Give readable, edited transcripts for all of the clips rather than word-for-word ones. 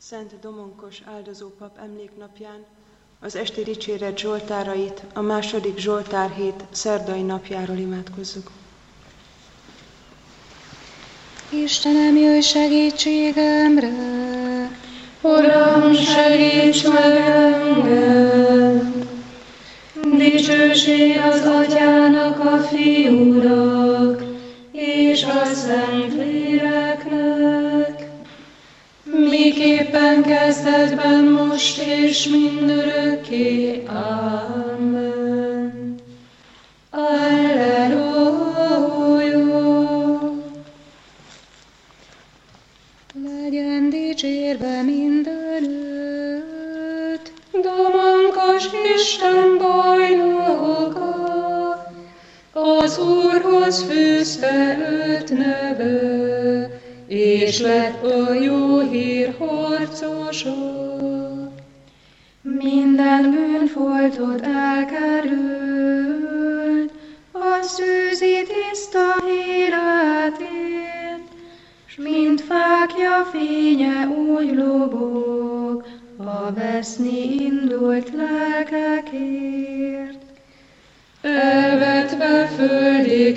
Szent Domonkos áldozópap emléknapján az esti dicséret zsoltárait a második zsoltárhét szerdai napjáról imádkozzuk. Istenem, jöjj segítségemre! Uram, segíts meg engem! Dicsőség az Atyának, a Fiúnak és a Szentléleknek, miképpen kezdetben, most és mindörökké. Amen. Alleluja! Legyen dicsérve mindenütt Domonkos Isten bajnoka, az Úrhoz fűzte őt neve, és lett a jó hír harcosa. Minden bűnfoltot elkerült, a szűzi tiszta életét, s mint fákja fénye úgy lobog, a veszni indult lelkekért. Elvetve földi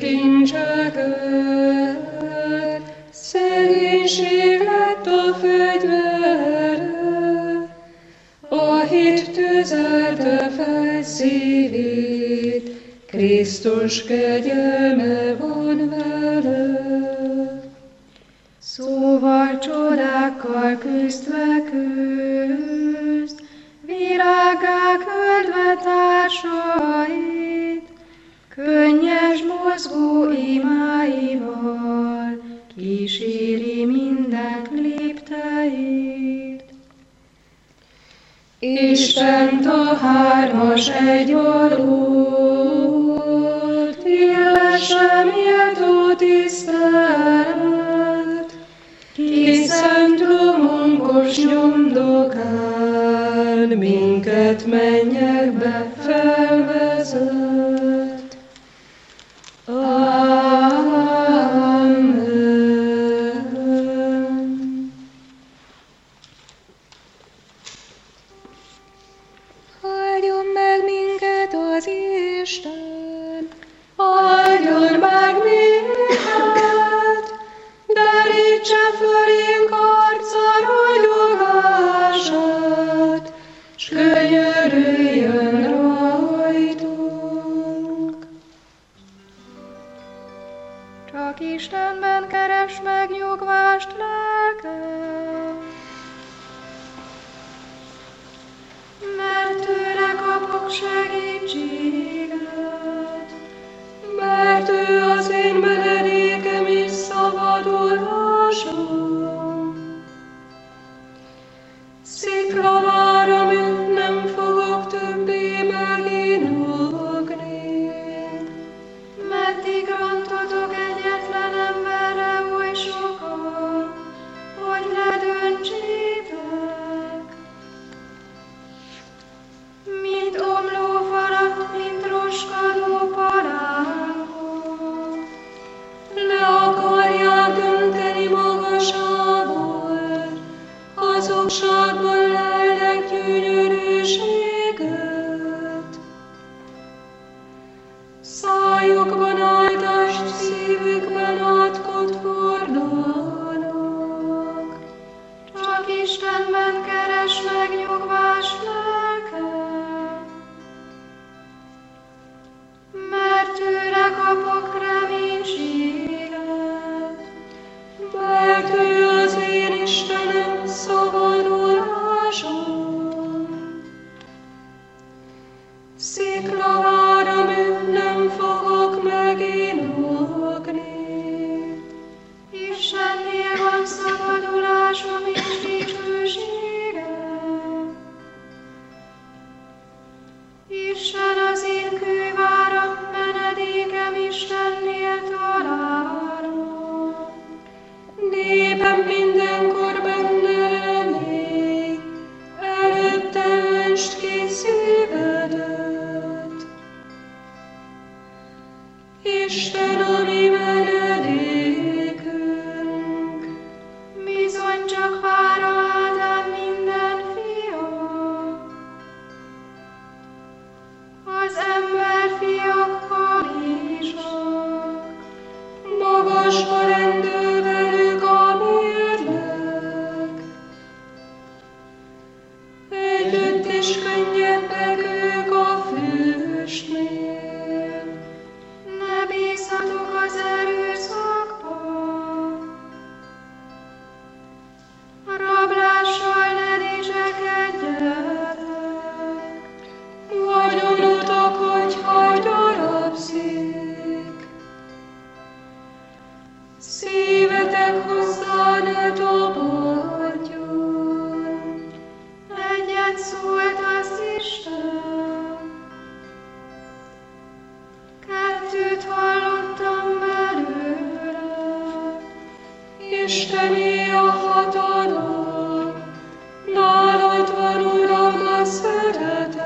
kincseket, szegénység lett a fegyvere, a hit tüzelte fel szívét, Krisztus kegyelme van vele. Szóval csodákkal küzdve küzd, virággá küldve társait, könnyes mozgó imáival kíséri minden lépteit. Istent a hármas egyoldalt, illesse méltó tisztelet, ki szent domonkos nyomdokán minket mennyekbe felvezet. Amen. Áldjon meg minket az Isten! Áldjon meg minket, derítse fölénk arca ragyogását, s könyörüljön rajtunk. Csak Istenben keresd meg nyugvást, lelkem! Mert tőle kapok segítséget, mert ő az én menedékem és szabadulásom. Sziklavár, amit nem fogok többé meginogni. Meddig rontotok egyetlen emberre oly sokan, hogy ledöntsétek? Mint omló falat, mint roskadó paránkot, Magasba rendül velük a mérleg, együtt is könnyebbek ők a füstnél. Ne bízhatok az erőszakba, a rablással ne dicsekedjetek. Vagyonotok, hogyha gyarapszik, szívetek hozzá ne topodjon. Egyet szólt az Isten, kettőt hallottam belőle. Istené a hatalom, nálad van, Uram, a szeretet.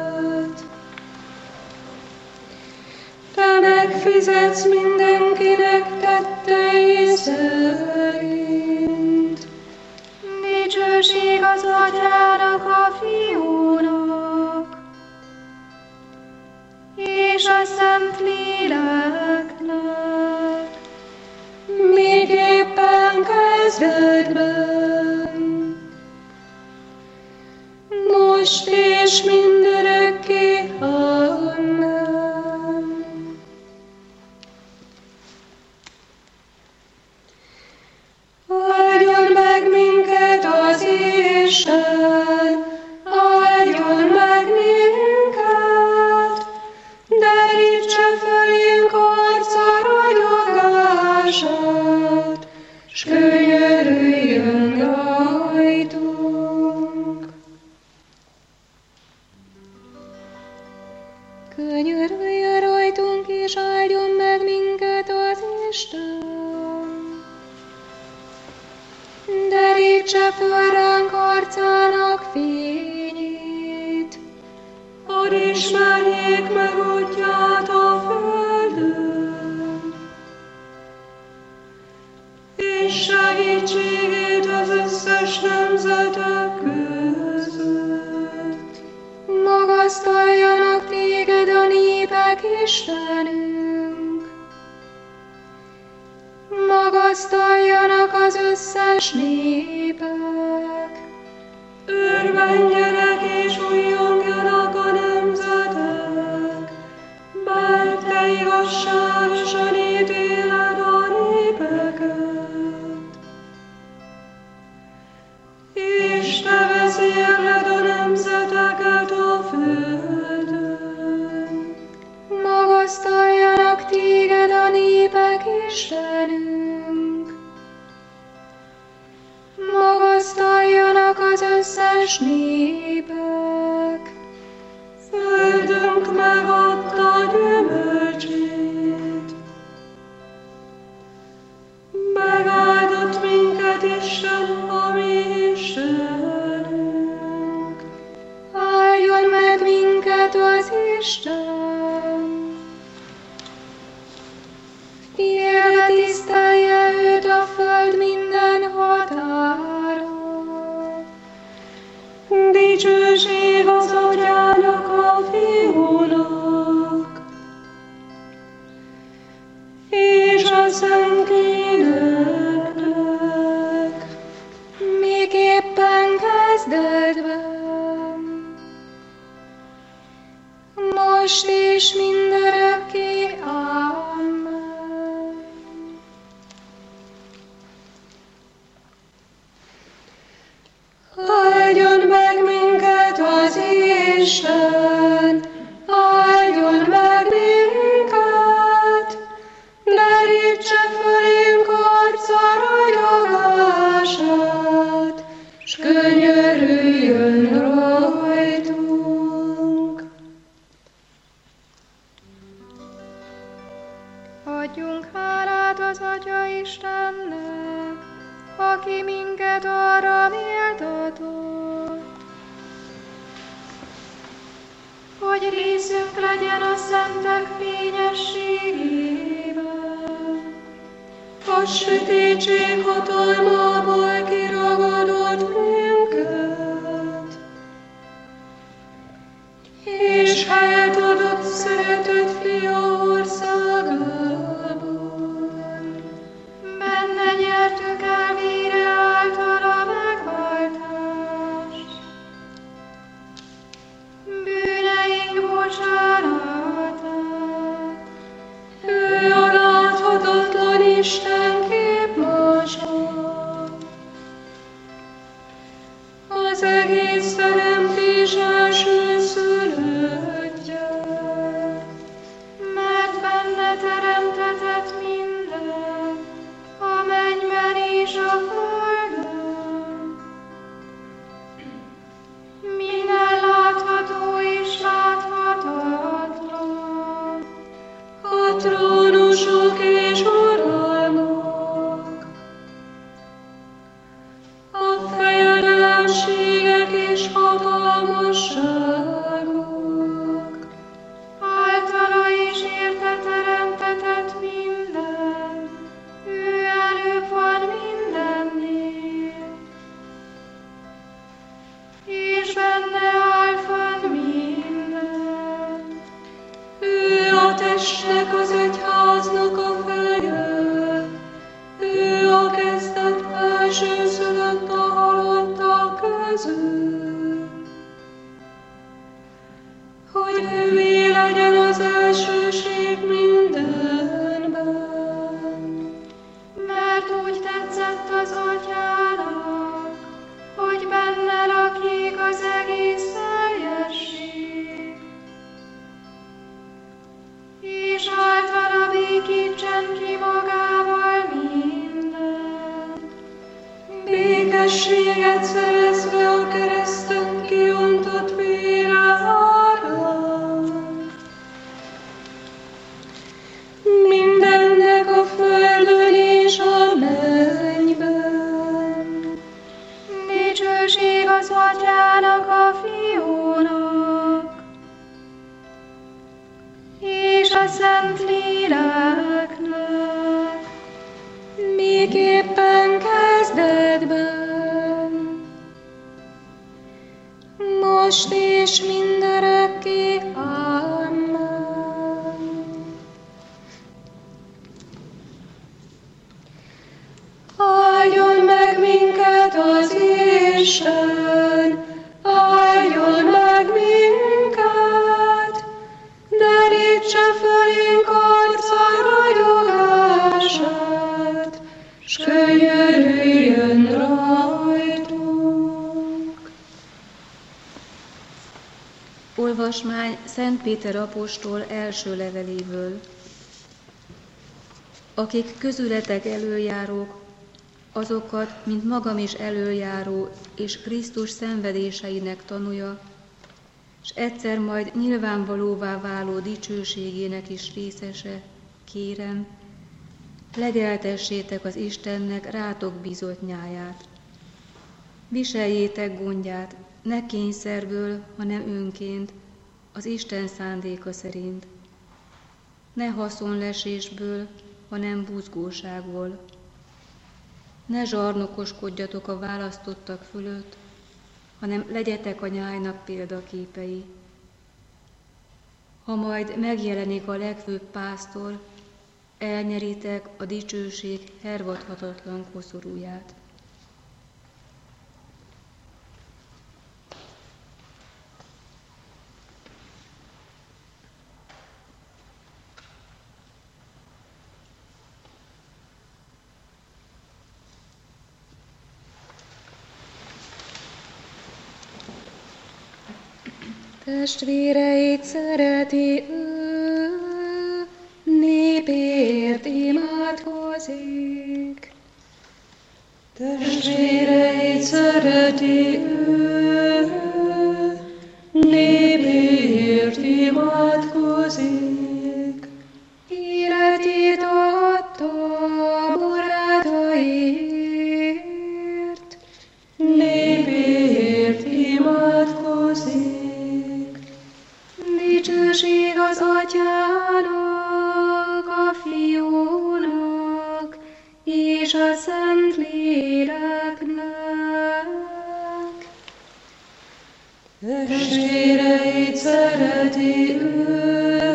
Te megfizetsz mindenkinek tettei szerint. Dicsőség az Atyának, a Fiúnak, és a Szentléleknek, Még éppen kezdetben, most és mindörökké. Amen. Áldjon meg minket az Isten, áldjon meg minket, derítse fölénk arca ragyogását, s könyörüljön rajtunk. könyörüljön rajtunk, és áldjon meg minket az Isten. Derítse föl ránk arcának fényét, Hadd ismerjék meg útját a földön, és segítségét az összes nemzetek között. magasztaljanak téged a népek, Istenünk. Magasztaljanak az összes népek. Örvendjenek és újjongjanak a nemzetek, mert te igazságosan ítéled a népeket. És te vezérled a nemzeteket a földön. Magasztaljanak téged a népek, Istenünk. Magasztaljanak az összes népek. Földünk megadta gyümölcsét. Megáldott minket Isten, a mi Istenünk. Áldjon meg minket az Isten. Félre tisztelje őt a föld minden határa. Dicsőség az Atyának, a Fiúnak, és a Szentléleknek. Még éppen kezdetben, most és mindörökké. Amen. Áldjon meg minket az Isten, áldjon meg minket, derítse fölénk arca ragyogását, s könyörüljön rajtunk. Adjunk hálát az Atya Istennek, aki minket arra méltatott, hogy részünk legyen a szentek fényességében. A sötétség hatalmából kiragadott minket, és helyet adott szeretett fia országában. elsőszülött a halottak közül, hogy ővé legyen az elsőség mindenben. Mert úgy tetszett az Atyának, hogy benne lakik az egész teljesség, és általa békítsen ki magával mindent. Békességet szerezve a kereszten kiontott vére árán. Mindennek a földön és a mennyben. Dicsőség az Atyának, a Fiúnak, és a Szentléleknek, Miképpen kezdetben, most és mindörökké. Amen. Áldjon meg minket az Isten, áldjon meg minket, derítse fölénk arca ragyogását, s könyörüljön rajtunk. Olvasmány Szent Péter apostol első leveléből. Akik közületek elöljárók, azokat, mint magam is elöljáró és Krisztus szenvedéseinek tanúja, s egyszer majd nyilvánvalóvá váló dicsőségének is részese, kérem, legeltessétek az Istennek rátok bízott nyáját. Viseljétek gondját, ne kényszerből, hanem önként, az Isten szándéka szerint. Ne haszonlesésből, hanem buzgóságból. Ne zsarnokoskodjatok a választottak fölött, hanem legyetek a nyájnak példaképei. Ha majd megjelenik a legfőbb pásztor, elnyeritek a dicsőség hervadhatatlan koszorúját. Testvéreit szereti ő, népért imádkozik. Testvéreit szereti ő, népért imádkozik. Életét adta barátaiért, népért imádkozik. Dicsőség az Atyának, a Fiúnak, és a Szentléleknek. Testvéreit szereti ő,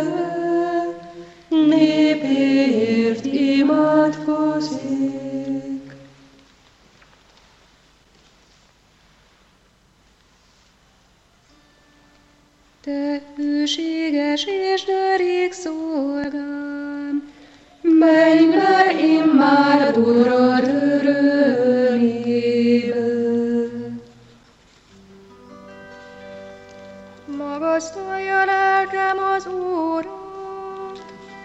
népért imádkozik. Te hűséges és derék szolgám, menj be immár Urad örömébe. magasztalja lelkem az Úrat,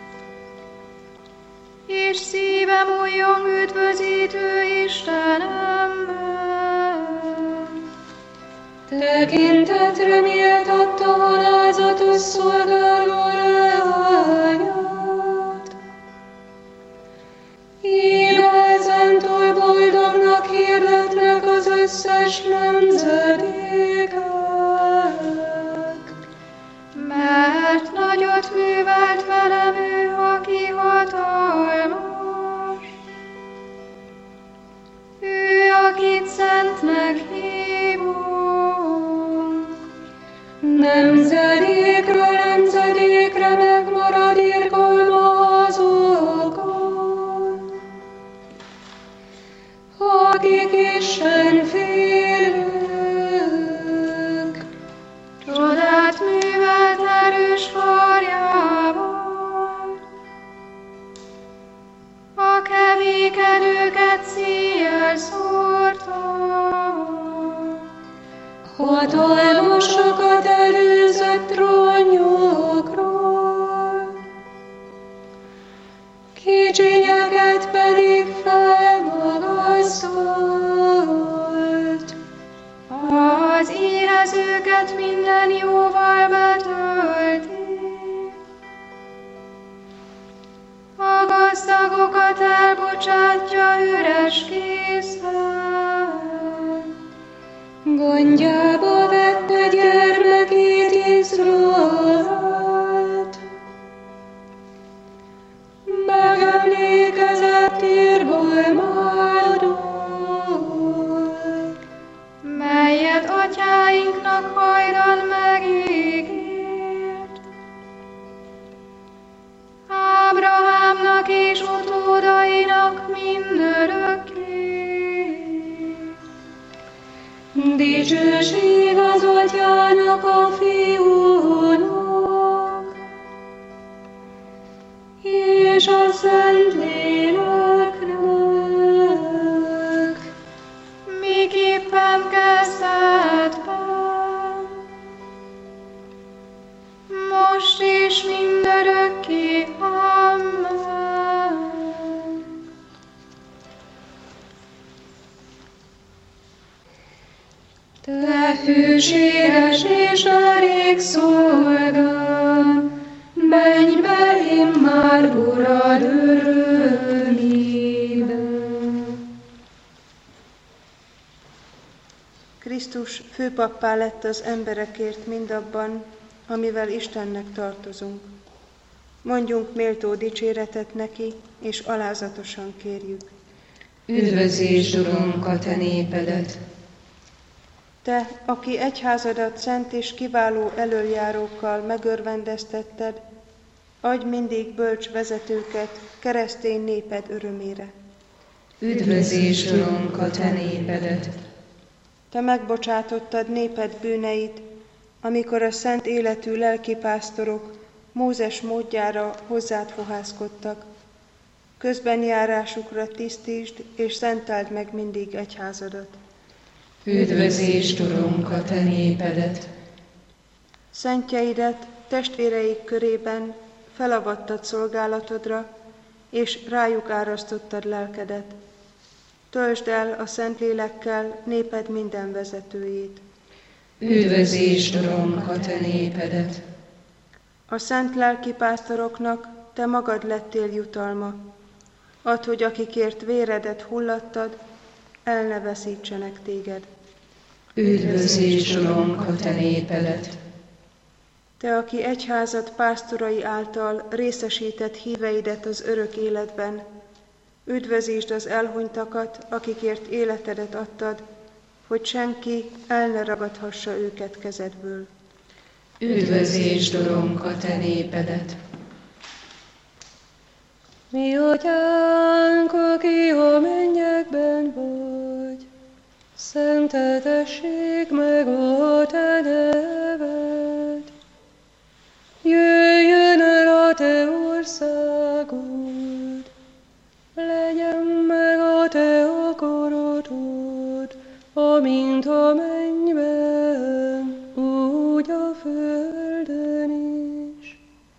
és szívem újjong üdvözítő Istenemben. Tekintetre méltatta alázatos szolgáló leányát. Íme ezentúl boldognak hirdetnek az összes nemzedékek. Mert nagyot művelt velem ő, aki hatalmas. Ő, akit szentnek hívunk. Nemzedékről nemzedékre megmarad irgalma azokon, akik Isten félők. Csodát művelt erős karjával, a kevékedőket szíjjel szórta. Hatalmasokat előzött trónjukról, kicsinyeket pedig felmagasztolt. Az érezőket minden jóval betölti, a gazdagokat elbocsátja üres kézzel. Gondjába vette gyermekét Izraelt, megemlékezett Irgalmádról, melyet atyáinknak hajdan megígért, Ábrahámnak és utódainak mindörökké. Dicsőség az Atyának, a Fiúnak, és a Szentléleknek, miképpen kezdetben, most és mindörökké. Amen. Te hűséges és elég szolgám, menj be immár, Urad, örömébe. Krisztus főpappá lett az emberekért mindabban, amivel Istennek tartozunk. Mondjunk méltó dicséretet neki, és alázatosan kérjük. Üdvözítsd, Urunk, a te népedet! Te, aki egyházadat szent és kiváló elöljárókkal megörvendeztetted, adj mindig bölcs vezetőket keresztény néped örömére. Üdvözítsd, Urunk, a te népedet! Te megbocsátottad néped bűneit, amikor a szent életű lelkipásztorok Mózes módjára hozzád fohászkodtak. Közbenjárásukra tisztítsd és szenteld meg mindig egyházadat. Üdvözítsd, Urunk, a te népedet! Szentjeidet testvéreik körében felavattad szolgálatodra, és rájuk árasztottad lelkedet. Töltsd el a Szentlélekkel néped minden vezetőjét. Üdvözítsd, Urunk, a te népedet! A szent lelkipásztoroknak te magad lettél jutalma. Add, hogy akikért véredet hullattad, el ne veszítsenek téged. Üdvözítsd, Urunk, a te népedet! Te, aki egyházad pásztorai által részesített híveidet az örök életben, üdvözítsd az elhunytakat, akikért életedet adtad, hogy senki el ne ragadhassa őket kezedből. Üdvözítsd, Urunk, a te népedet! Mi Atyánk, aki a mennyekben vagy, szenteltessék meg a te neved. Jöjjön el a te országod, legyen meg a te akaratod, amint a mennyben, úgy a földön is.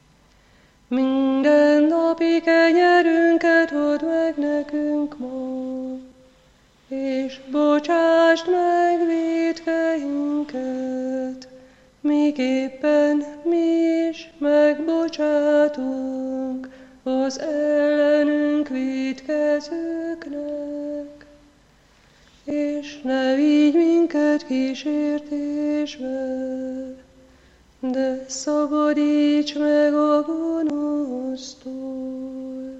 Minden napi kenyerünket add meg nekünk ma, és bocsásd meg vétkeinket, miképpen mi is megbocsátunk az ellenünk vétkezőknek. És ne vigy minket kísértésbe, de szabadíts meg a gonosztól.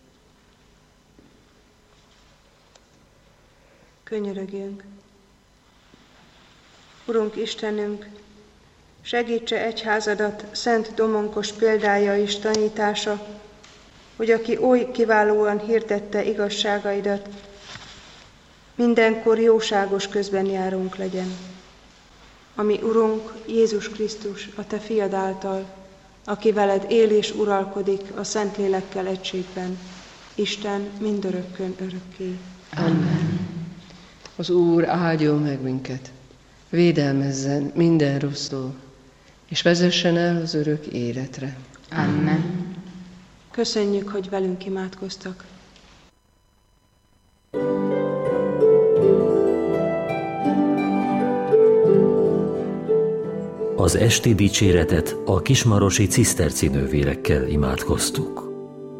Könyörögjünk! Urunk Istenünk, segítse egyházadat szent Domonkos példája és tanítása, hogy aki oly kiválóan hirdette igazságaidat, mindenkor jóságos közbenjárunk legyen. Ami Urunk Jézus Krisztus, a Te fiad által, aki veled él és uralkodik a Szentlélekkel egységben, Isten mindörökkön örökké. Amen. Az Úr áldjon meg minket, védelmezzen minden rossztól, és vezessen el az örök életre. Amen. Köszönjük, hogy velünk imádkoztak. Az esti dicséretet a kismarosi ciszterci nővérekkel imádkoztuk.